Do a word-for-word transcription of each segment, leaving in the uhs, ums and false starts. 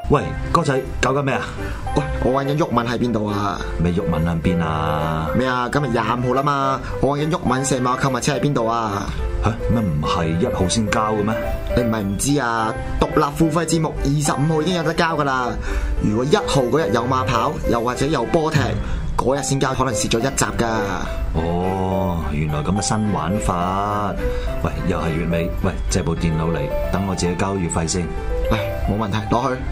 喂，哥仔，搞緊咩啊？ 喂，我揾緊毓民喺邊度啊？ 咩毓民喺邊啊？ 咩啊？今日廿五號啦嘛，我揾緊毓民石馬購物車喺邊度啊？ 吓，咩唔係一號先交嘅咩？ 你唔係唔知啊？獨立付費節目二十五號已經有得交噶啦。如果一號嗰日有馬跑，又或者有波踢，嗰日先交，可能蝕咗一集噶。 哦，原來咁嘅新玩法。喂，又係月尾，喂，借部電腦嚟，等我自己交月費先。 唉，冇問題，攞去。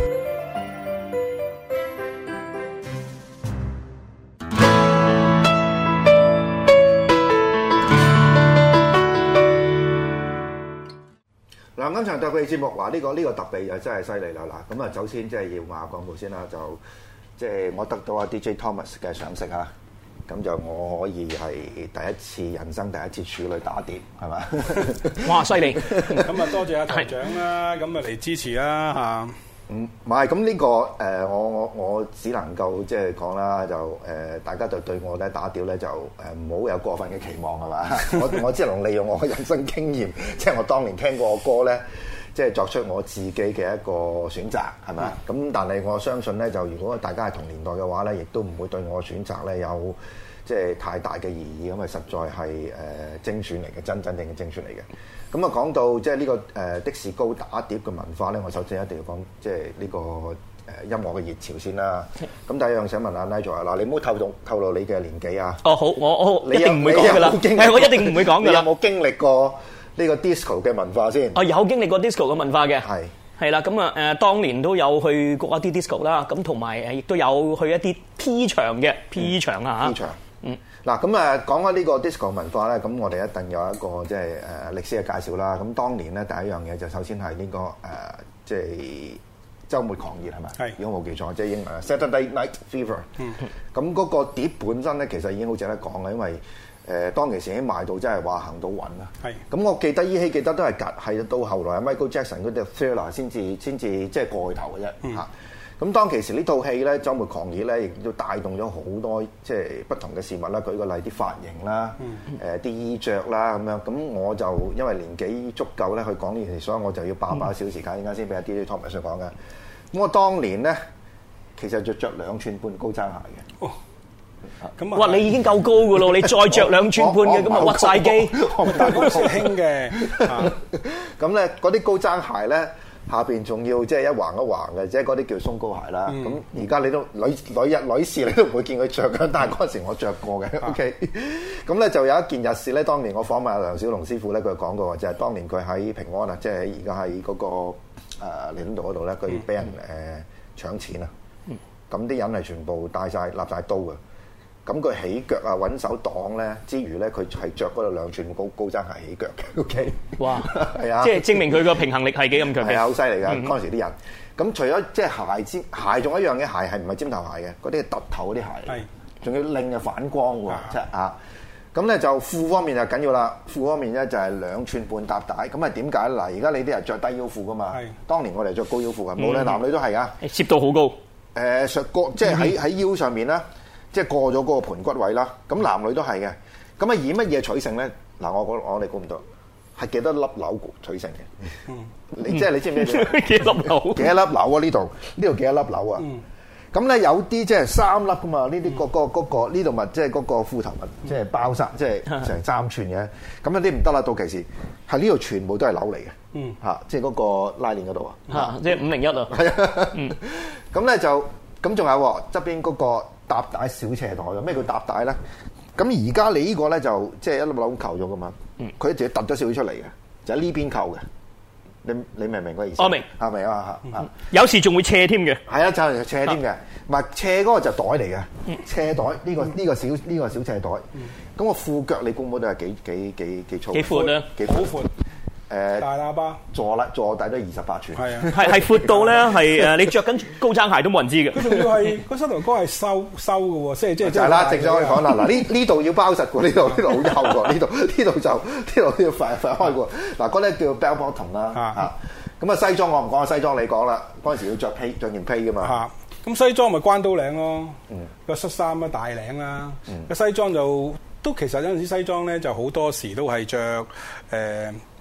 嗱，今場特備節目話呢、這個呢、這個特備又真係犀利啦！嗱，咁啊，首先即係要賣下廣告先啦，就即係我得到阿 D J Thomas 嘅賞識啊，咁就我可以係第一次人生第一次處女打碟，係嘛？ 哇，犀利！咁啊，多謝阿台長啦，咁啊嚟支持啦嚇。 唔唔係咁呢個誒、呃，我我我只能夠即係講啦，就誒、呃、大家就對我咧打碟咧就誒唔好有過分嘅期望係嘛？我我只能利用我嘅人生經驗，即係我當年聽過嘅歌咧，即係作出我自己嘅一個選擇係咪？咁、嗯、但係我相信咧，就如果大家係同年代嘅話咧，亦都唔會對我嘅選擇咧有即係太大嘅異議，咁啊實在係誒、呃、精選嚟嘅，真真正嘅精選嚟嘅。咁啊，講到即係呢個誒的士高打碟嘅文化咧，我首先一定要講即係呢個誒音樂嘅熱潮先啦。咁第一樣想問下 Nigel 啊，嗱，你唔好透露透露你嘅年紀啊。 哦，好，我我你一定唔會講噶啦。係，我一定唔會講噶啦。 你有冇經歷過呢個 disco 嘅文化先？ 哦，有經歷過 disco 嘅文化嘅。 係係啦，咁啊誒，當年都有去過一啲 disco 啦，咁同埋誒亦都有去一啲 P 場嘅 P 場啊嚇。 P 場。嗯，嗱咁誒講開呢個 disco 文化咧，咁我哋一定有一個即係誒歷史嘅介紹啦。咁當年咧第一樣嘢就首先係呢個誒即係週末狂熱係咪？係，如果冇記錯，即係英文 Saturday Night Fever。嗯，咁嗰個碟本身咧其實已經好值得講嘅，因為誒當其時已經賣到真係話行到暈啦。係，咁我記得依稀記得都係隔係到後來 Michael Jackson 嗰隻 Thriller 先至先至即係過去頭嘅啫嚇。咁當其時呢套戲咧，週末狂熱咧，亦都帶動咗好多即係不同嘅事物啦。舉個例，啲髮型啦，誒、嗯、啲、呃、衣着啦咁樣。咁我就因為年紀足夠咧去講呢件事，所以我就要霸把少時間，依家先俾阿 D J Thomas 講嘅。咁我當年咧，其實就着兩寸半高踭鞋嘅。哦，咁啊，哇！ 你已經夠高㗎咯，你再着兩寸半嘅，咁啊屈晒機。 但係嗰時興嘅。咁咧，嗰啲高踭鞋咧。下邊仲要即係一橫一橫嘅，即係嗰啲叫鬆高鞋啦。咁而家你都女女日女士你都唔會見佢着嘅，但係嗰陣時我着過嘅。啊、OK，咁咧就有一件日事咧。當年我訪問阿梁小龍師傅咧，佢講過就係、是、當年佢喺平安啊，即係而家喺嗰個誒彌敦道嗰度咧，佢俾人誒搶錢啊。咁啲人係全部帶晒立晒刀嘅。咁佢起腳啊，揾手擋咧之餘咧，佢係着嗰度兩寸高高踭鞋起腳嘅。O K， 哇，係啊， 即係證明佢個平衡力係幾咁強嘅， 係好犀利㗎。嗰陣時啲人，咁除咗即係鞋之鞋，仲有一樣嘅鞋係唔係尖頭鞋嘅？嗰啲係凸頭嗰啲鞋，係，仲要拎嘅反光喎，即係啊。咁咧就褲方面就緊要啦。褲方面咧就係兩寸半搭帶。咁係點解嗱？而家你啲人着低腰褲㗎嘛？係。當年我哋着高腰褲嘅，無論男女都係啊。 攝到好高。 誒，上過即係喺喺腰上面啦。即係過咗嗰個盤骨位啦，咁男女都係嘅。咁啊以乜嘢取勝咧？嗱，我我我哋估唔到，係幾多粒紐取勝嘅？嗯，你即係你知唔知幾粒紐？幾多粒紐啊？呢度呢度幾多粒紐啊？咁咧有啲即係三粒噶嘛？呢啲嗰個嗰個呢度咪即係嗰個褲頭咪即係包衫，即係成三寸嘅。咁有啲唔得啦，到期時係呢度全部都係紐嚟嘅。嗯，嚇，即係嗰個拉鏈嗰度啊。 嚇，即係五零一啊。 係啊。嗯。咁咧就咁仲有側邊嗰個。搭帶小斜袋嘅，咩叫搭帶咧？咁而家你呢個咧就即係一粒紐扣咗噶嘛，佢自己突咗少少出嚟嘅，就喺呢邊扣嘅。你你明唔明嗰意思？ 我明， 係咪啊？嚇！ 有時仲會斜添嘅。係啊，就係斜添嘅，唔係斜嗰個就袋嚟嘅，斜袋呢個呢個小呢個小斜袋。咁個褲腳你估唔估到係幾幾幾幾粗？ 幾闊啊？ 幾好闊。誒大喇叭坐啦，坐底都二十八寸， 係啊， 係係闊到咧，係誒你着緊高踭鞋都冇人知嘅。 佢仲要係嗰膝頭哥係收收嘅喎，即係即係就係啦，正想可以講啦。嗱呢呢度要包實嘅，呢度呢度好幼嘅，呢度呢度就呢度都要快快開嘅。嗱嗰啲叫 bell bottom 啦嚇。咁啊西裝我唔講，西裝你講啦。嗰陣時要着披着件披嘅嘛。 嚇，咁西裝咪關刀領咯，個恤衫啊大領啦，個西裝就都其實有陣時西裝咧就好多時都係着誒。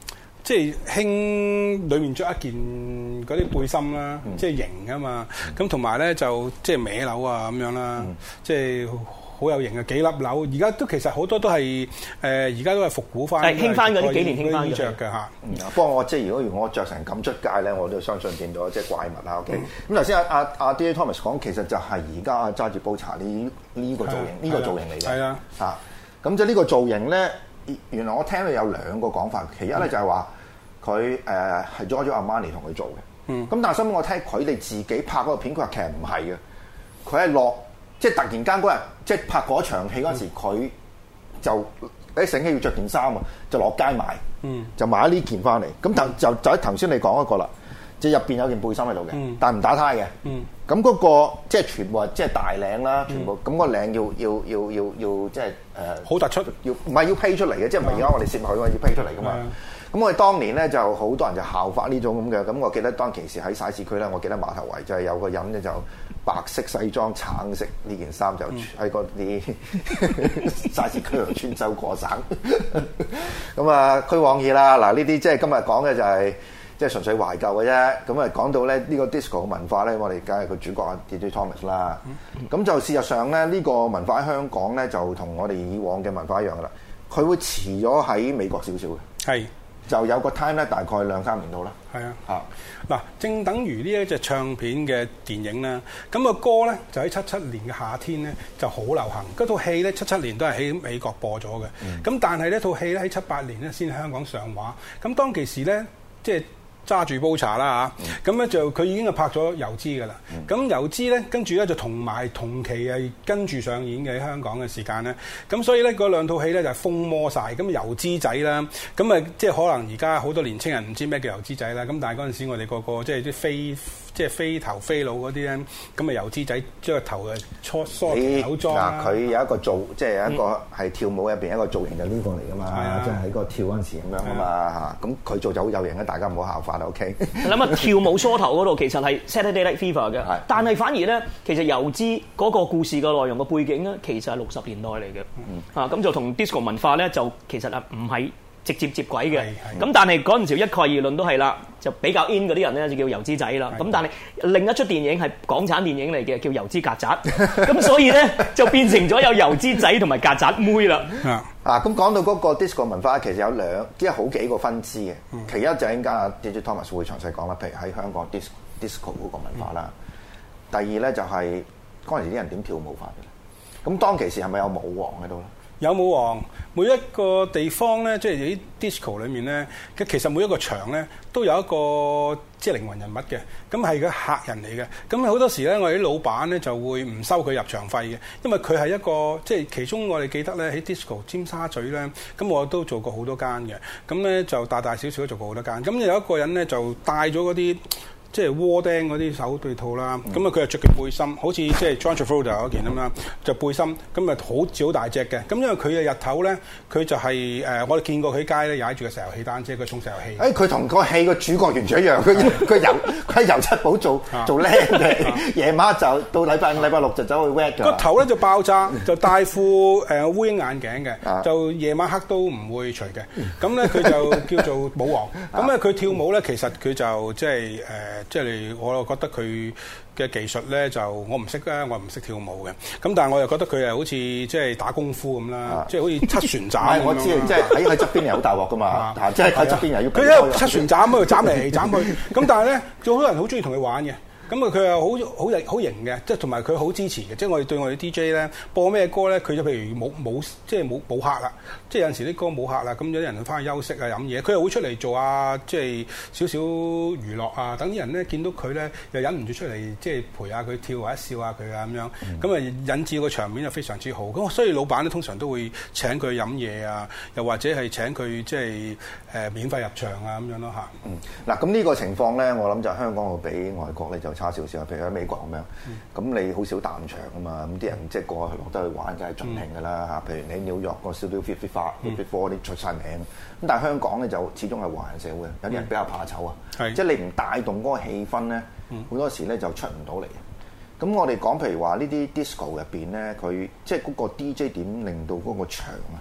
即係興裏面着一件嗰啲背心啦，嗯、即係型啊嘛。咁同埋咧就即係歪紐啊咁樣啦，嗯、即係好有型嘅幾粒紐。而家都其實好多都係誒，而、呃、家都係復古翻， 興翻嗰啲幾年興翻着嘅嚇。 不過我即係如果我着成咁出街咧，我都相信見到即係怪物啦。OK，咁頭先阿阿阿 D J Thomas 講，其實就係而家揸住煲茶呢呢個造型，呢、啊、個造型嚟嘅。係啊，嚇咁即係呢個造型咧。原來我聽到有兩個講法，其一咧就係話佢誒係 Giorgio Armani 同佢做嘅，咁、嗯、但係新聞我聽佢哋自己拍嗰個片，佢話其實唔係嘅，佢係落即係突然間嗰日即係拍嗰場戲嗰陣時，佢、嗯、就誒醒起要着件衫啊，就落街買，嗯、就買咗呢件翻嚟。咁就就就喺頭先你講嗰個啦，即係入邊有件背心喺度嘅，嗯、但係唔打呔嘅。嗯咁嗰、那個即係全部係即係大領啦，全部咁、嗯、個領要要要要要即係誒好突出， 要唔係要披出嚟嘅，即係唔係而家我哋攝落去嘅要披出嚟噶嘛？咁、嗯、我哋當年咧就好多人就效法呢種咁嘅，咁我記得當其時喺徙置區咧，我記得碼頭圍就係有個人咧就白色西裝、橙色呢件衫就喺嗰啲徙置區度穿州過省。咁啊，區往義啦，嗱呢啲即係今日講嘅就係、是。即係純粹懷舊嘅啫，咁啊講到咧呢個 disco 嘅文化咧，我哋梗係個主角啊 D J Thomas 啦。咁、嗯、就事實上咧，呢個文化喺香港咧就同我哋以往嘅文化一樣噶啦，佢會遲咗喺美國少少嘅。係，就有個 time 咧，大概兩三年到啦。係啊，嚇嗱，正等於呢一隻唱片嘅電影啦。咁、那個歌咧就喺七七年嘅夏天咧就好流行。嗰套戲咧七七年都係喺美國播咗嘅。咁、嗯、但係呢套戲咧喺七八年咧先喺香港上畫。咁當其時咧即係。揸住煲茶啦嚇，咁咧、嗯、就佢已經係拍咗油脂噶啦。咁、嗯、油脂咧跟住咧就同埋同期係跟住上演嘅喺香港嘅時間咧。咁所以咧嗰兩套戲咧就係風魔晒。咁油脂仔啦，咁啊即係可能而家好多年青人唔知咩叫油脂仔啦。咁但係嗰陣時我哋個個即係啲飛即係飛頭飛腦嗰啲咧，咁啊油脂仔將個頭誒搓梳扭裝啦。 嗱佢有一個造，即係有一個係跳舞入邊一個造型就呢個嚟噶嘛，即係喺個跳嗰陣時咁樣啊嘛嚇。咁佢做就好有型嘅，大家唔好效法。O K， 你諗下跳舞梳頭嗰度其實係 Saturday Night Fever 嘅，但係反而咧，其實油脂嗰個故事嘅內容嘅背景咧，其實係六十年代嚟嘅，嗯、啊咁就同 disco 文化咧就其實啊唔係直接接軌嘅，咁但係嗰陣時一概而論都係啦，就比較 in 嗰啲人咧就叫油脂仔啦，咁但係另一出電影係港產電影嚟嘅，叫油脂曱甴，咁所以咧就變成咗有油脂仔同埋曱甴妹啦。 啊，咁講到嗰個 disco 文化，其實有兩即係好幾個分支嘅。嗯、其一就係陣間阿 D J Thomas 會詳細講啦，譬如喺香港 disco disco 嗰個文化啦。嗯、第二咧就係嗰陣時啲人點跳舞法嘅。咁當其時係咪有舞王喺度咧？ 有舞王，每一個地方咧，即係啲 disco 裏面咧，其實每一個場咧都有一個即係靈魂人物嘅，咁係個客人嚟嘅。咁好多時咧，我哋啲老闆咧就會唔收佢入場費嘅，因為佢係一個即係其中我哋記得咧喺 disco 尖沙咀咧，咁我都做過好多間嘅，咁咧就大大小小都做過好多間。咁有一個人咧就帶咗嗰啲。即係窩釘嗰啲手對套啦，咁啊佢又着件背心，好似即係 John Travolta 嗰件咁啦，就背心，咁啊好似好大隻嘅。咁因為佢嘅日頭咧，佢就係、是、誒、呃，我哋見過佢街咧踩住個石油氣單車，佢送石油氣。誒，佢同個戲個主角完全一樣，佢佢油佢喺油漆鋪做做靚嘅，夜晚就到禮拜五、禮拜六就走去 wet 㗎。個頭咧就爆炸，就戴副誒烏蠅眼鏡嘅，就夜晚黑都唔會除嘅。咁咧佢就叫做舞王。咁咧佢跳舞咧，其實佢就即係誒。即係我又覺得佢嘅技術咧，就我唔識啦，我唔識跳舞嘅。咁但係我又覺得佢係好似即係打功夫咁啦，啊、即係好似七旋斬。 我知，即係喺佢側邊又好大鑊噶嘛，即係喺側邊又要。 佢喺度七旋斬喺度斬嚟斬去。咁但係咧，有好多人好中意同佢玩嘅。咁啊，佢又好好好型嘅，即係同埋佢好支持嘅。即係我哋對我哋 D J 咧播咩歌咧，佢就譬如冇冇即係冇冇客啦，即係有陣時啲歌冇客啦，咁有啲人翻去休息啊飲嘢，佢又會出嚟做啊，即係少少娛樂啊，等啲人咧見到佢咧又忍唔住出嚟，即係陪下佢跳或者笑下佢啊咁樣，咁啊、嗯、引致個場面就非常之好。咁所以老闆咧通常都會請佢飲嘢啊，又或者係請佢即係誒、呃、免費入場啊咁樣咯嚇。 嗯，嗱咁呢個情況咧，我諗就香港會比外國咧就差少少，譬如喺美國咁樣，咁、嗯、你好少淡場啊嘛，咁啲人即係過去落得去玩，梗係盡興噶啦嚇。譬如你紐約個 Studio fifty four 啲出晒名，咁但係香港咧就始終係華人社會，有啲人比較怕醜啊，嗯、即係你唔帶動嗰個氣氛咧，好、嗯、多時咧就出唔到嚟。咁我哋講譬如話呢啲 disco 入邊咧，佢即係嗰個 D J 點令到嗰個場啊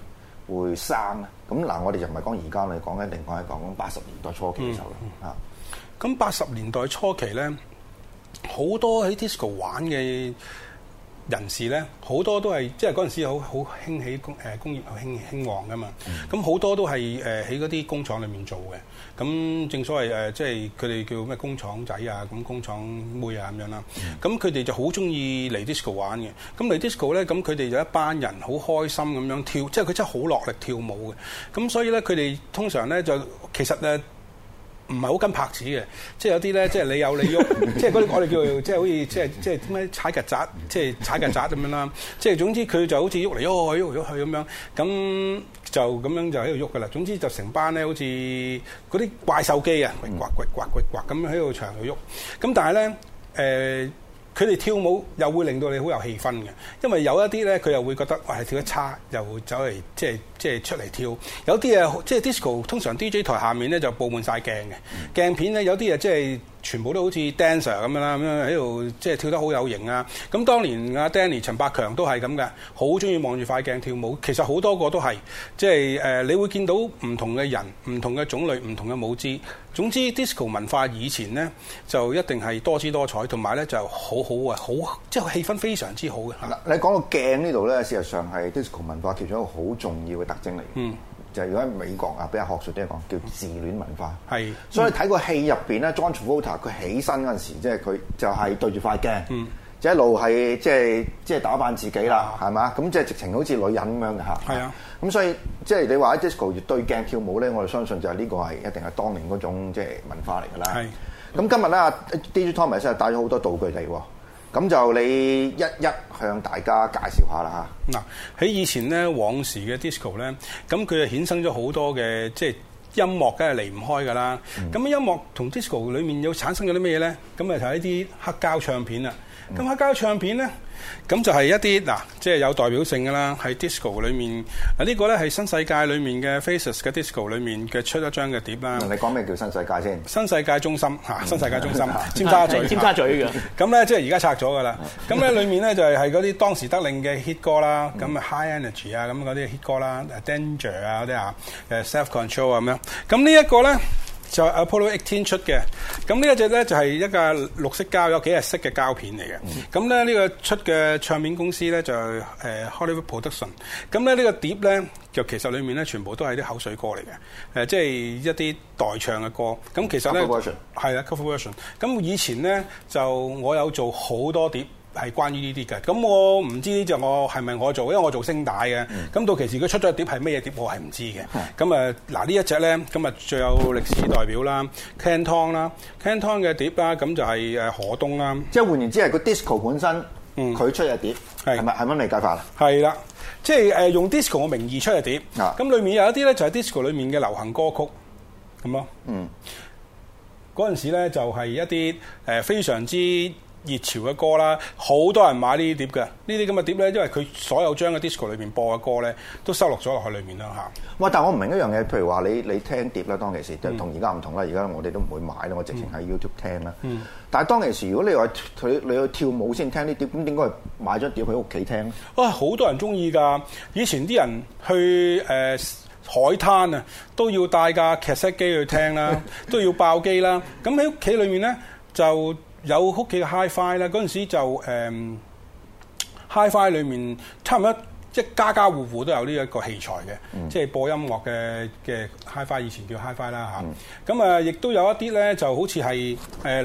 會生咧？咁嗱，我哋就唔係講而家，我哋講緊另外係講八十年代初期嘅時候啦。啊、嗯， 咁八十年代初期咧，好多喺 disco 玩嘅人士咧，好多都係即係嗰陣時好好興起工誒工業興興旺噶嘛。咁好、嗯、多都係誒喺嗰啲工廠裏面做嘅。咁正所謂誒、呃，即係佢哋叫咩工廠仔啊，咁工廠妹啊咁樣啦。咁佢哋就好中意嚟 disco 玩嘅。咁嚟 disco 咧，咁佢哋就一班人好開心咁樣跳，即係佢真係好落力跳舞嘅。咁所以咧，佢哋通常咧就其實咧。唔係好跟拍子嘅，即係有啲咧，即係你有你喐，即係嗰啲我哋叫做即係好似即係即係點解踩曱甴，即係踩曱甴咁樣啦。即係總之佢就好似喐嚟喐去喐嚟喐去咁樣，咁就咁樣就喺度喐噶啦。總之就成班咧好似嗰啲怪獸機啊，刮刮刮刮刮咁喺度場度喐。咁但係咧誒。呃佢哋跳舞又會令到你好有氣氛嘅，因為有一啲咧佢又會覺得哇係跳得差，又會走嚟即係即係出嚟跳。有啲嘢即係 disco 通常 D J 台下面咧就佈滿晒鏡嘅，鏡片咧有啲嘢即係全部都好似 dancer 咁樣啦，咁樣喺度即係跳得好有型啊！咁當年阿 Danny 陳百強都係咁嘅，好中意望住塊鏡跳舞。其實好多個都係即係誒，你會見到唔同嘅人、唔同嘅種類、唔同嘅舞姿。總之 disco 文化以前咧就一定係多姿多彩，同埋咧就好好啊，好即係氣氛非常之好嘅。 嗱，你講到鏡呢度咧，事實上係 disco 文化其中一個好重要嘅特徵嚟嘅。嗯。就係如果喺美國啊，比較學術啲嚟講，叫自戀文化。係是，所以你睇個戲入邊咧，John Travolta 佢起身嗰陣時，即係佢就係對住塊鏡，嗯、就一路係即係即係打扮自己啦，係嘛、啊？咁即係直情好似女人咁樣嘅嚇。係啊，咁所以即係你話喺 disco 對鏡跳舞咧，我哋相信就係呢個係一定係當年嗰種即係文化嚟㗎啦。係是，咁今日咧 D J Thomas 係帶咗好多道具嚟喎。咁就你一一向大家介紹下啦嚇。嗱， 喺以前咧往時嘅 disco 咧，咁佢就衍生咗好多嘅即係音樂，梗係離唔開㗎啦。咁、嗯、音樂同 disco 裡面有產生咗啲咩咧？咁咪就係一啲黑膠唱片啦。咁、嗯、黑膠唱片咧，咁就係一啲嗱，即係有代表性㗎啦。喺 disco 裏面，嗱呢個咧係新世界裏面嘅 Faces 嘅 disco 裏面嘅出一張嘅碟啦。 你講咩叫新世界先？ 新世界中心嚇，新世界中心，尖沙咀， 尖沙咀嘅。 咁咧即係而家拆咗㗎啦。咁咧裏面咧就係係嗰啲當時得令嘅 hit 歌啦，咁啊 High Energy 啊，咁嗰啲 hit 歌啦 ，Danger 啊嗰啲啊，誒 Self Control 啊咁樣。咁呢一個咧。就 Apollo 十八出嘅，咁呢一隻咧就係一個綠色膠，有幾日色嘅膠片嚟嘅。咁咧呢個出嘅唱片公司咧就係誒 Hollywood Production。咁咧呢個碟咧就其實裡面咧全部都係啲口水歌嚟嘅，誒即係一啲代唱嘅歌。咁其實咧係啦 cover version。咁以前咧就我有做好多碟。係關於呢啲嘅，咁我唔知呢隻我係咪我做，因為我做聲帶嘅。咁、嗯、到其時佢出咗碟係咩嘢碟，我係唔知嘅。咁誒嗱呢一隻咧，今日最有歷史代表啦 Canton 啦 Canton 嘅碟啦，咁就係誒河東啦。即係換言之係個 disco 本身，佢、嗯、出嘅碟係咪係乜理解法啊？係啦，即係誒用 disco 嘅名義出嘅碟。咁、啊、裏面有一啲咧就係 disco 裏面嘅流行歌曲咁咯。嗯，嗰陣時咧就係一啲誒非常之熱潮嘅歌啦，好多人買呢啲碟嘅，呢啲咁嘅碟咧，因為佢所有張嘅 disco 裏邊播嘅歌咧，都收錄咗落去裏面啦嚇。哇！但係我唔明一樣嘢，譬如話你你聽碟啦，當其時就同而家唔同啦。而家我哋都唔會買啦，我直情喺 YouTube 聽啦。嗯。但係當其時，如果你話佢你去跳舞先聽啲碟，咁點解買咗碟喺屋企聽咧？哇！好多人中意㗎。以前啲人去誒、呃、海灘啊，都要帶架劇集機去聽啦，都要爆機啦。咁喺屋企裏面咧就有屋企嘅 Hi-Fi 啦，嗰陣時就誒、嗯、Hi-Fi 裏面差唔多即係家家戶戶都有呢一個器材嘅，嗯、即係播音樂嘅嘅 Hi-Fi， 以前叫 Hi-Fi 啦嚇。咁啊，亦都有一啲咧，就好似係誒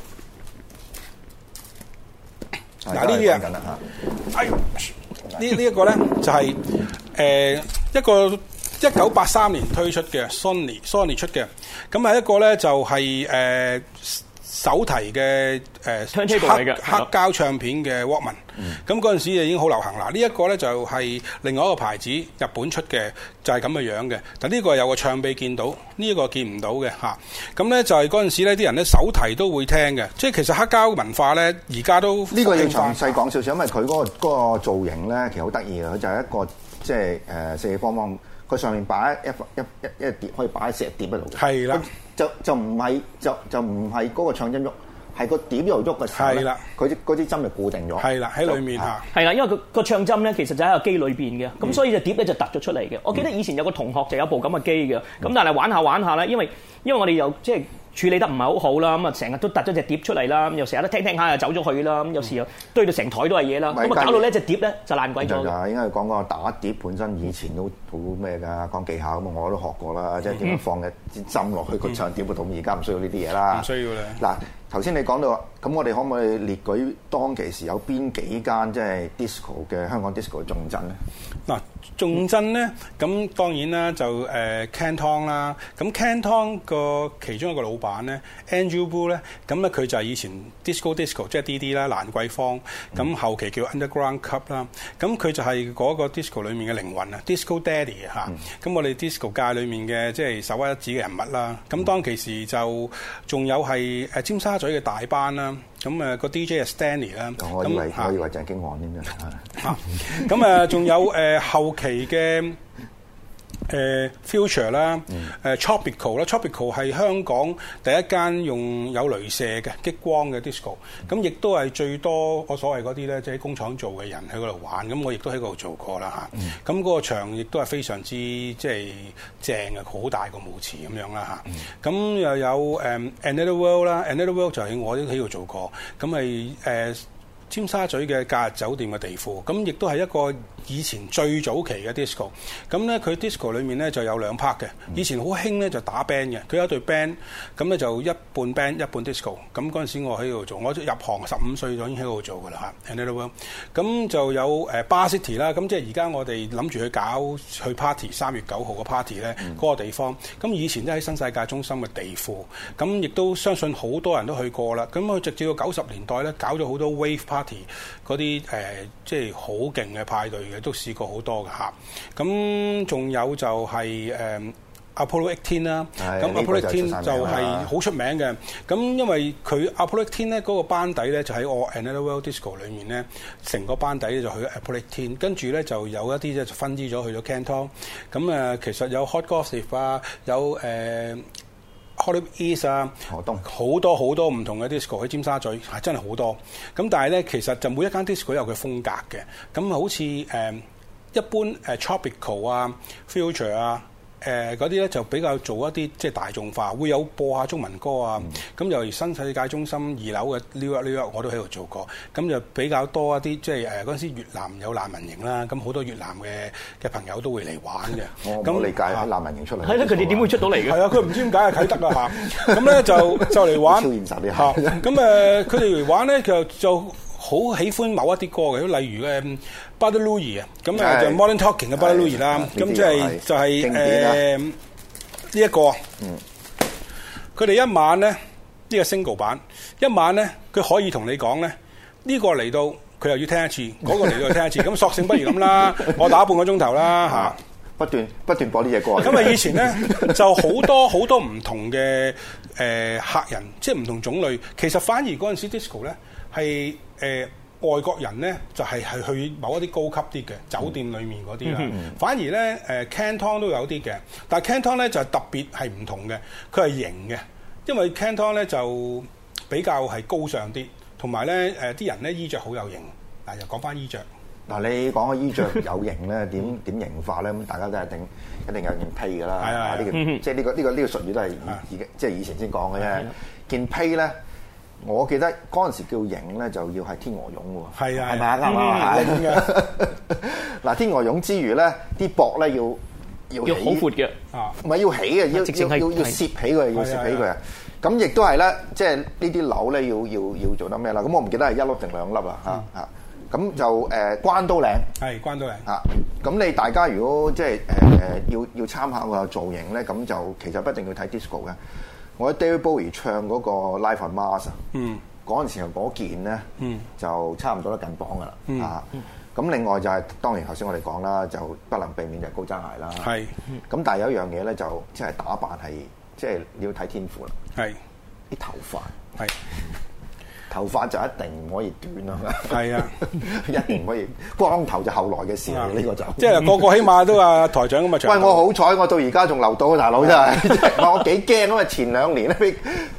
嗱呢啲啊，哎呢呢一個咧就係、是、誒、呃、一個一九八三年推出嘅 Sony Sony 出嘅，咁係一個咧就係、是、誒。呃手提嘅誒黑黑膠唱片嘅 Walkman，咁嗰陣時就已經好流行啦。呢、這、一個咧就係另外一個牌子，日本出嘅，就係咁嘅樣嘅。但呢個有個唱臂見到，呢、這、一個見唔到嘅嚇。咁咧就係嗰陣時咧，啲人咧手提都會聽嘅。即係其實黑膠文化咧，而家都呢個要詳細講少少，因為佢嗰、那個那個造型咧，其實好得意嘅。佢就係一個即係誒四四方方，佢上面擺一一一一碟，可以擺石碟喺度嘅。係啦。就就唔係就就唔係嗰個唱音喐， 係個碟又喐嘅時候咧，佢嗰支針就固定咗。 係啦，喺裏面嚇。 係啦，因為個個唱針咧其實就喺個機裏邊嘅，咁、嗯、所以隻碟咧就突咗出嚟嘅。我記得以前有個同學就有部咁嘅機嘅，咁、嗯、但係玩下玩下咧，因為因為我哋又即係處理得唔係好好啦，咁啊成日都突咗隻碟出嚟啦，咁又成日都聽聽下又走咗去啦，咁有時又堆到成台都係嘢啦，咁啊搞到呢隻碟咧就爛鬼咗。就係應該講講打碟本身以前都好咩㗎，講技巧咁啊，我都學過啦，即係點樣放嘅支針落去個唱碟個度，而家唔需要呢啲嘢啦。唔需要啦。嗱，頭先你講到，咁我哋可唔可以列舉當其時有邊幾間即係 disco 嘅香港 disco 嘅重鎮咧？ 嗱，重鎮咧，咁當然啦，就誒 Canton 啦，咁 Canton 個其中一個老闆咧 Andrew Wu 咧，咁咧佢就係以前 disco disco 即係 D D 啦，蘭桂坊，咁後期叫 Underground Club 啦，咁佢就係嗰個 disco 裡面嘅靈魂啊 ，disco daddy 嚇，咁我哋 disco 界裡面嘅即係首屈一指嘅人物啦。咁當其時就仲有係誒尖沙咀嘅大班啦，咁誒個 D J 係 Stanley 啦， 我以為我以為鄭經翰添啫， 咁誒仲有誒後期嘅。誒 Future 啦，誒 Tropical 啦 ，Tropical 係香港第一間用有鐳射嘅激光嘅 disco，咁亦都係最多我所謂嗰啲咧，即係工廠做嘅人喺嗰度玩，咁我亦都喺嗰度做過啦嚇。咁嗰個場亦都係非常之即係正嘅，好大個舞池咁樣啦嚇。咁又有誒 Another World 啦 ，Another World 就係我都喺度做過，咁係誒尖沙咀嘅假日酒店嘅地庫，咁亦都係一個以前最早期嘅 disco。咁咧佢 disco 裏面咧就有兩 part 嘅，以前好興咧就打 band 嘅，佢有一隊 band，咁咧就一半 band 一半 disco。咁嗰陣時我喺度做，我入行十五歲就已經喺度做㗎啦嚇。咁就有誒 Bar City 啦，咁即係而家我哋諗住去搞去 party 三月九號嘅 party 咧嗰個地方。咁以前都喺新世界中心嘅地庫，咁亦都相信好多人都去過啦。咁佢直至到九十年代咧，搞咗好多 wave party 嗰啲誒，即係好勁嘅派對嘅，都試過好多嘅嚇。咁仲有就係誒 Apollo 十八啦，咁 Apollo 十八就係好出名嘅。咁因為佢 Apollo 十八咧嗰個班底咧就喺我 Another World Disco 裏面咧，成個班底咧就去 Apollo 十八，跟住咧就有一啲咧就分支咗去咗 Canton。咁誒其實有 Hot Gossip 啊，有誒。呃Hollywood East 啊，好多好多唔同嘅 disco 喺尖沙咀，係真係好多。咁但係咧，其實就每一間 disco 有佢風格嘅。咁好似誒、呃、一般誒、呃、Tropical 啊、Future 啊。誒嗰啲咧就比較做一啲即係大眾化，會有播下中文歌啊。咁、嗯、由於新世界中心二樓嘅 New York New York 我都喺度做過，咁就比較多一啲即係誒嗰陣時越南有難民營啦，咁好多越南嘅嘅朋友都會嚟玩嘅。 我冇理解喺難民營出嚟。 係咯，佢哋點會出到嚟嘅？ 係啊，佢唔知點解係啟德啊嚇。咁咧就就嚟玩。 超現實啲嚇。咁誒，佢哋嚟玩咧，就就好喜歡某一啲歌嘅，例如誒 Brother Louie 啊，咁誒就 Modern Talking 嘅 Brother Louie 啦。咁即係就係誒。呢一個，嗯，佢哋一晚咧，呢、呢個 single 版，一晚咧，佢可以同你講咧，呢、呢個嚟到佢又要聽一次，嗰、嗰個嚟到聽一次，咁索性不如咁啦，我打半個鐘頭啦嚇， 不斷不斷播呢隻歌。 咁啊，以前咧就好多好多唔同嘅誒、呃、客人，即係唔同種類。其實反而嗰陣時 disco 咧係誒。外國人咧就係、係、係去某一啲高級啲嘅酒店裏面嗰啲啦，嗯、反而咧誒 Canton 都有啲嘅，但係 Canton 咧就係特別係唔同嘅，佢係型嘅，因為 Canton 咧就比較係高尚啲，同埋咧誒啲人咧衣着好有型。嗱又講翻衣着， 嗱你講個衣着有型咧，點點型法咧？咁大家都一定一定有件披㗎啦，係啊，呢個即係呢個呢個呢個術語都係以即係以前先講嘅啫。件披咧。我記得嗰陣時叫型咧，就要係天鵝絨喎。係啊，係咪啊？啱唔啱啊？嗱，天鵝絨之餘咧，啲膊咧要要要好闊嘅， 唔係要起嘅，要要要要攝起佢，要攝起佢。咁亦都係咧，即係呢啲紐咧，要要要做得咩啦？咁我唔記得係一粒定兩粒啦，嚇嚇。咁就誒關刀領，係關刀領嚇。咁你大家如果即係誒誒要要參考個造型咧，咁就其實不一定要睇 disco 嘅。我喺 David Bowie 唱嗰個 Life on Mars 啊，嗰陣時候嗰件咧、嗯、就差唔多得近磅噶啦，嗯、啊，咁、嗯、另外就係、是、當然頭先我哋講啦，就不能避免就係高踭鞋啦，係，咁但係有一樣嘢咧就即係打扮係即係你要睇天賦啦，係，啲頭髮係。頭髮就一定唔可以短啊！係啊，一定唔可以光頭就後來嘅事啦。呢個就即係個個起碼都話台長咁嘅長。喂，我好彩，我到而家仲留到，大佬真係，我幾驚啊！前兩年咧俾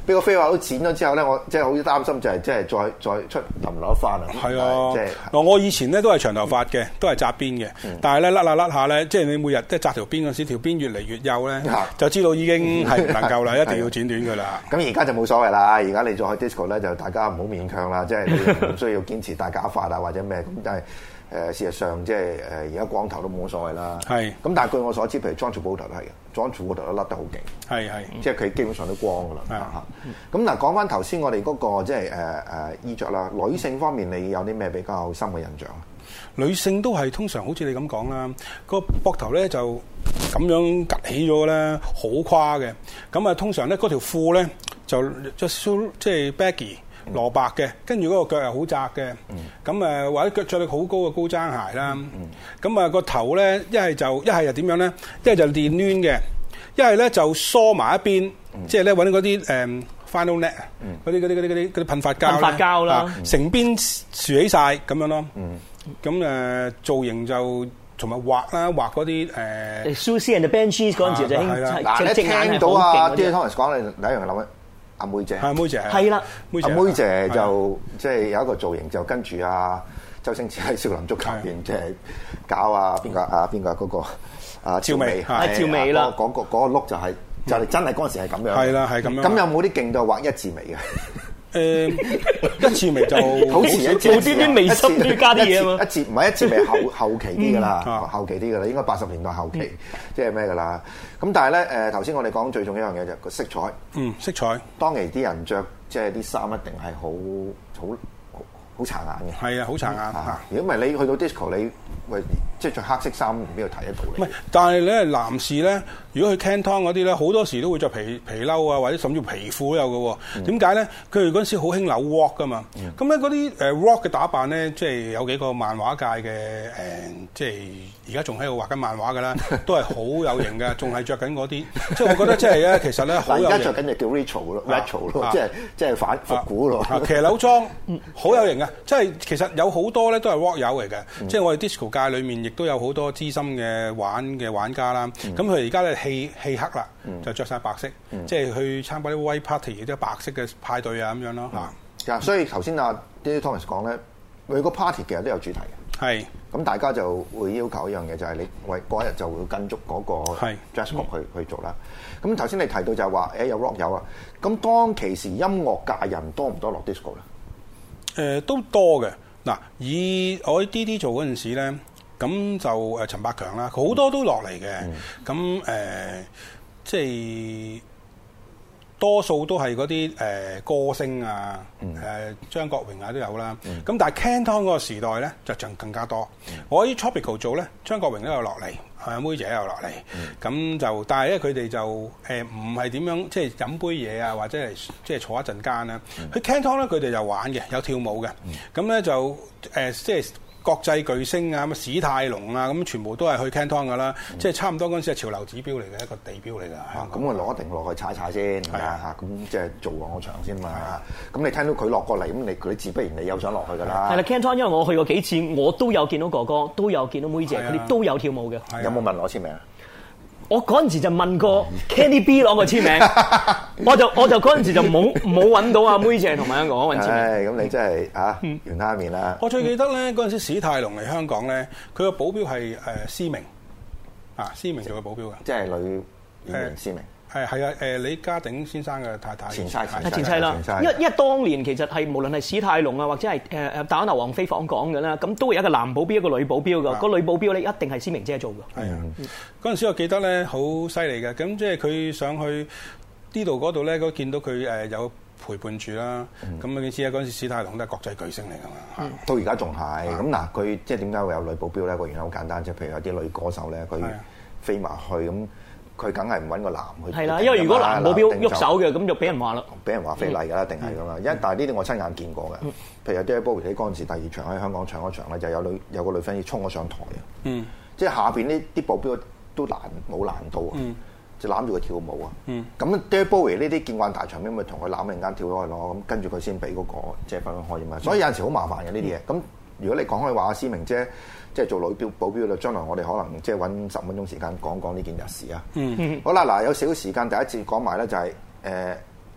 俾個飛馬都剪咗之後咧，我即係好擔心就係即係再再出留唔留得翻啊！ 係啊， 即係嗱，我以前咧都係長頭髮嘅，都係紮辮嘅，嗯、但係咧甩下甩下咧，即係你每日即係紮條辮嗰時，條辮越嚟越幼咧，嗯、就知道已經係唔能夠啦，一定要剪短佢啦。 咁而家就冇所謂啦，而家你再去 disco 咧，就大家唔好勉強啦，即係你唔需要堅持戴假髮啊或者咩咁，但係。誒事實上即係誒而家光頭都冇乜所謂啦。係。咁但係據我所知，譬如 John Travolta 都係嘅，John Travolta都甩得好勁。係係。即係佢基本上都光㗎啦。係啊。咁嗱，講翻頭先我哋嗰個即係誒誒衣着啦，女性方面你有啲咩比較深嘅印象？ 女性都係通常好似你咁講啦，個膊頭咧就咁樣趌起咗咧，好誇嘅。咁啊，通常咧嗰條褲咧就著即係 baggy。蘿蔔嘅，跟住嗰個腳又好窄嘅，咁誒、嗯、或者腳着力好高嘅高踭鞋啦，咁啊個頭咧一係就一係就點樣咧？一係就電攣嘅，一係咧就梳埋一邊，嗯、即係咧揾嗰啲誒 final net 啊，嗰啲嗰啲嗰啲嗰啲嗰啲噴發膠，噴發膠啦，啊、成邊豎起晒咁樣咯。咁誒、嗯、造型就同埋畫啦，畫嗰啲誒。 Susie and the Banshees 嗰陣時就興， 嗱你聽到啊 Dylan Thomas 講，你第一樣諗阿妹姐， 阿妹姐係啦， 阿妹姐就即係有一個造型，就跟住阿周星馳喺少林足球入邊即係搞啊邊個啊邊個嗰個啊趙薇， 係趙薇啦， 嗰個嗰個 look 就係就係真係嗰陣時係咁樣， 係啦係咁樣。 咁有冇啲勁到畫一字眉嘅？ 誒一字眉就好似一字無端端眉心要加啲嘢啊嘛！ 一字唔係一字眉後後期啲㗎啦，後期啲㗎啦，應該八十年代後期即係咩㗎啦？咁但係咧誒頭先我哋講最重要一樣嘢就係個色彩， 嗯色彩，當其啲人着即係啲衫一定係好好好擦眼嘅， 係啊好擦眼嚇！ 如果唔係你去到 disco 你喂即係着黑色衫邊度睇得到你？ 唔係，但係咧男士咧，如果去 Canton 嗰啲咧，好多時都會着皮皮褸啊，或者甚至皮褲都有嘅喎。點解咧？佢哋嗰陣時好興扭 rock 噶嘛。咁咧嗰啲誒 rock 嘅打扮咧，即係有幾個漫畫界嘅誒、呃，即係而家仲喺度畫緊漫畫嘅啦，都係好有型嘅，仲係着緊嗰啲。即係我覺得即係咧，其實咧好有型。而家着緊就叫 retro 咯 ，retro 咯，即係即係反復古咯。 騎樓裝好有型啊！即係其實有好多咧都係 rock 友嚟嘅，嗯、即係我哋 disco 界裏面亦都有好多資深嘅玩嘅玩家啦。咁佢而家咧氣氣黑啦，嗯、就着晒白色，嗯、即係去參加啲 white party，即係白色嘅派對啊咁樣咯嚇。 啊，所以頭先阿 Dylan Thomas 講咧，每個 party 其實都有主題嘅。係。咁大家就會要求一樣嘢，就係你喂嗰日就會跟足嗰個 dress code 去去做啦。咁頭先你提到就係話誒有 rock 友啊，咁當其時音樂界人多唔多落 disco 咧？ 誒、呃、都多嘅。嗱，以我喺 D D 做嗰陣時咧，咁就誒陳百強啦，好多都落嚟嘅。咁誒、嗯呃、即係多數都係嗰啲誒歌星啊，誒、嗯呃、張國榮啊都有啦。咁、嗯、但係 Canton 嗰個時代咧就仲更加多。嗯、我喺 Tropical 做咧，張國榮都有落嚟，係妹姐又落嚟。咁、嗯、就但係咧佢哋就誒唔係點樣，即係飲杯嘢啊，或者係即係坐一陣間啦。去 Canton 咧佢哋就玩嘅，有跳舞嘅。咁咧、嗯、就誒、呃、即係。國際巨星啊，咁史泰龍啊，咁全部都係去 Canton 噶啦，嗯、即係差唔多嗰陣時係潮流指標嚟嘅一個地標嚟㗎。 咁我攞定落去踩踩先，係啊，咁即係做旺個場先嘛。咁你聽到佢落過嚟，咁你佢自不然你有想落去㗎啦。係啦 Canton 因為我去過幾次，我都有見到哥哥，都有見到妹姐，佢哋都有跳舞嘅。 有冇問攞簽名啊？ 我嗰陣時就問過 Kenny B 攞個簽名，我就我就嗰陣時就冇冇揾到阿妹姐同埋一個揾簽名。 唉，咁你真係啊，袁蝦面啦！ 我最記得咧，嗰陣時史泰龍嚟香港咧，佢個保鏢係誒思明啊，思明做嘅保鏢嘅， 即係女演員思明。 係係啊，誒李家鼎先生嘅太太， 前妻係前妻啦。因為因為當年其實係無論係史泰龍啊，或者係誒誒戴安娜王妃訪港嘅啦，咁都會有一個男保鏢一個女保鏢嘅。個女保鏢咧一定係思明姐做嘅。係啊， 嗰陣時我記得咧好犀利嘅，咁即係佢上去呢度嗰度咧，嗰見到佢誒有陪伴住啦。咁你知啊，嗰陣時史泰龍都係國際巨星嚟㗎嘛。 到而家仲係咁嗱，佢即係點解會有女保鏢咧？個原因好簡單啫，譬如有啲女歌手咧，佢飛埋去咁。佢梗係唔揾個男去， 係啦，因為如果男保鏢喐手嘅，咁就俾人話啦， 俾人話非禮㗎啦，定係㗎嘛。因為但係呢啲我親眼見過嘅，嗯、譬如有 David Bowie 喺嗰陣時第二場喺香港唱嗰場咧，就有女有個女 fans 衝咗上台啊，嗯、即係下邊呢啲保鏢都難冇難度啊，嗯、就攬住佢跳舞啊。咁、嗯、David Bowie 呢啲見慣大場面，咪同佢攬陣間跳咗去咯，咁跟住佢先俾嗰個即係分開啊嘛。嗯、所以有陣時好麻煩嘅呢啲嘢。咁、嗯、如果你講開話阿思明姐。即係做女標保鏢啦，將來我哋可能即係揾十分鐘時間講講呢件日事啊。嗯嗯。好啦，嗱有少少時間，第一節講埋咧就係誒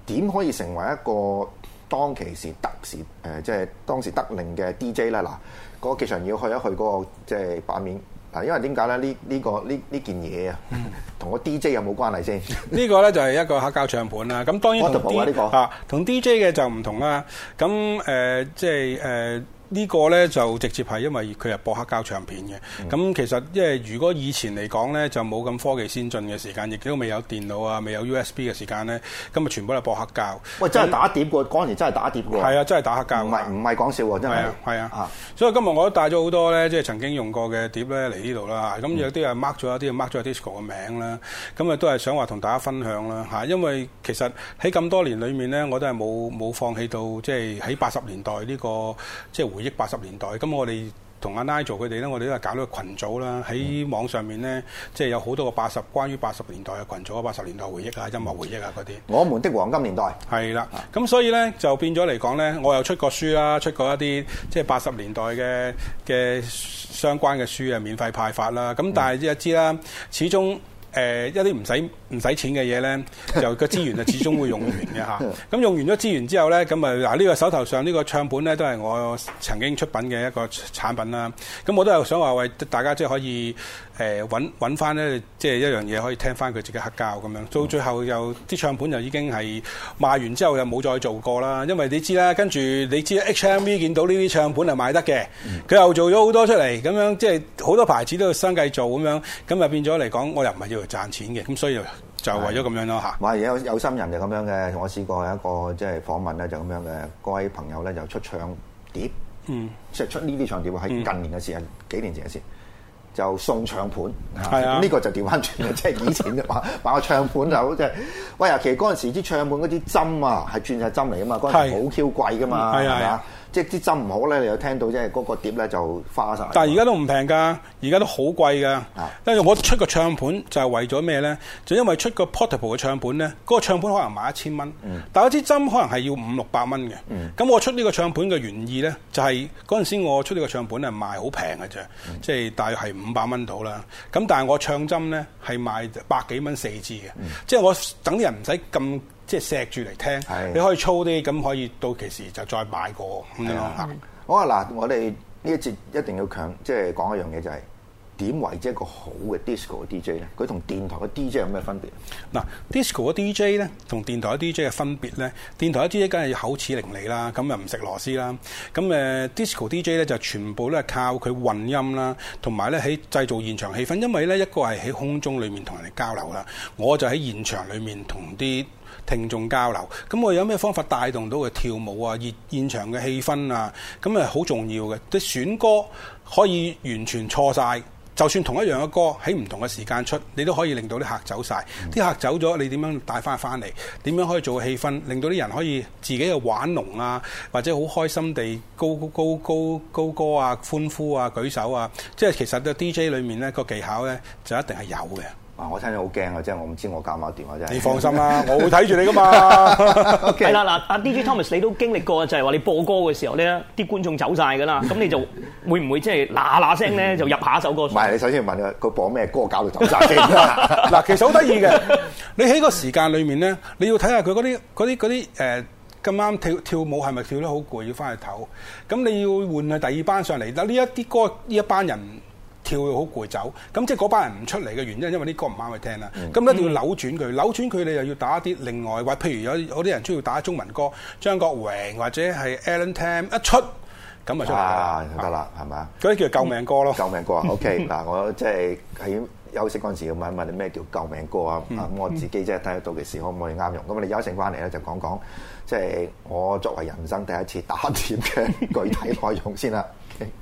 點可以成為一個當其時特時誒，即係當時得令嘅 D J 咧？嗱，嗰個技術人要去一去嗰個即係版面。嗱，因為點解咧？呢呢個呢呢件嘢啊，同個 D J 有冇關係先？ 呢個咧就係一個黑膠唱盤啦。咁當然同 D 呢個啊，同 D J 嘅就唔同啦。咁誒，即係誒。呢個咧就直接係因為佢係播黑膠唱片嘅，咁、嗯、其實因為如果以前嚟講咧就冇咁科技先進嘅時間，亦都未有電腦啊，未有 U S B 嘅時間咧，咁啊全部都係播黑膠。 喂，真係打碟喎！嗰陣時真係打碟喎。係啊，真係打黑膠。唔係唔係講笑喎，真係。係啊，係啊。啊所以今日我都帶咗好多咧，即係曾經用過嘅碟咧嚟呢度啦。咁有啲係 mark 咗，有啲係 mark 咗 disco 嘅名啦。咁啊都係想話同大家分享啦嚇，因為其實喺咁多年裡面咧，我都係冇冇放棄到即係喺八十年代呢、呢個即係回憶八十年代。咁我哋同阿 Nigel 佢哋咧，我哋都係搞咗個群組啦，喺網上面咧，即係有好多個八十關於八十年代嘅群組啊，八十年代回憶啊，音樂回憶啊嗰啲。我們的黃金年代係啦，咁所以咧就變咗嚟講咧，我又出過書啦，出過一啲即係八十年代嘅嘅相關嘅書啊，免費派發啦。咁但係即係知啦，始終。誒、呃、一啲唔使唔使錢嘅嘢咧，就個資源就始終會用完嘅嚇。咁用完咗資源之後咧，咁啊嗱呢個手頭上呢個唱盤咧，都係我曾經出品嘅一個產品啦。咁我都係想話為大家即係可以誒揾揾翻咧，即係一樣嘢可以聽翻佢自己黑膠咁樣。到最後又啲唱盤就已經係賣完之後又冇再做過啦。因為你知啦，跟住你知 H M V 見到呢啲唱盤係賣得嘅，佢又做咗好多出嚟，咁樣即係好多牌子都要相繼做咁樣，咁啊變咗嚟講，我又唔係要賺錢嘅，咁所以就為咗咁樣咯嚇。哇！有有心人就咁樣嘅，我試過有一個即係訪問咧，就咁樣嘅。各位朋友咧就出唱碟，嗯，即係出呢啲唱碟喺近年嘅事，係、嗯、幾年前嘅事，就送唱盤。係啊，呢、這個就調翻轉嘅，即係以前話買個唱盤就好即係。喂啊，其實嗰陣時啲唱盤嗰啲針啊係鑽石針嚟噶嘛，嗰陣時好 Q 貴噶嘛，係咪啊？即係啲針唔好咧，你又聽到即係嗰個碟咧就花晒。但係而家都唔平㗎，而家都好貴㗎。因為我出個唱盤就係為咗咩咧？就因為出個 portable 嘅唱盤咧，嗰、嗰個唱盤可能賣一千蚊，但係嗰支針可能係要五六百蚊嘅。咁、嗯、我出呢個唱盤嘅原意咧，就係嗰陣時我出呢個唱盤係賣好平嘅啫，即係大約係五百蚊到啦。咁但係我唱針咧係賣百幾蚊四支嘅，即、嗯、係我等啲人唔使咁。即係錫住嚟聽，你可以粗啲，咁可以到期時就再買過咁樣嚇。好啊，嗱，我哋呢一節一定要強，即係講一樣嘢就係、是、點為之一個好嘅 disco 嘅 D J 咧？佢同電台嘅 D J 有咩分別？嗱 ，disco 嘅 D J 咧，同電台嘅 D J 嘅分別咧，電台嘅 D J 梗係要口齒伶俐啦，咁又唔食螺絲啦。咁誒 disco D J 咧就全部都係靠佢混音啦，同埋咧喺製造現場氣氛。因為咧一個係喺空中裡面同人哋交流啦，我就喺現場裡面同啲聽眾交流，咁我有咩方法帶動到佢跳舞啊、熱現場嘅氣氛啊？咁啊好重要嘅。啲選歌可以完全錯晒，就算同一樣嘅歌喺唔同嘅時間出，你都可以令到啲客走晒。啲、嗯、客走咗，你點樣帶翻翻嚟？點樣可以做氣氛，令到啲人可以自己去玩龍啊，或者好開心地高高高高高歌啊、歡呼啊、舉手啊？即係其實個 D J 裏面咧個技巧咧就一定係有嘅。我聽咗好驚啊！即係我唔知我搞唔搞掂啊！真係你放心啦，我會睇住你噶嘛。係啦，嗱，阿 D J Thomas 你都經歷過，就係話你播歌嘅時候咧，啲觀眾走晒噶啦，咁你就會唔會即係嗱嗱聲咧就入下一首歌？唔係，你首先要問佢佢播咩歌搞到走晒先啦。嗱，其實好得意嘅，你喺個時間裏面咧，你要睇下佢嗰啲嗰啲嗰啲誒咁啱跳跳舞係咪跳得好攰，要翻去唞。咁你要換去第二班上嚟，嗱呢一啲歌呢一班人。跳到好攰走，咁即係嗰班人唔出嚟嘅原因，因為啲歌唔啱佢聽啦。咁、嗯、一定要扭轉佢，扭轉佢你又要打啲另外，或譬如有有啲人中意打中文歌，張國榮或者係 Alan Tam 一出，咁就出嚟得啦，係咪啊？嗰啲叫救命歌咯。救命歌啊 ！OK，嗱，我即係喺休息嗰陣時要問一問你咩叫救命歌啊？咁、嗯、我自己即係睇得到嘅時可唔可以啱用？咁我哋休息翻嚟咧就講講，即係我作為人生第一次打碟嘅具體內容先啦。Okay.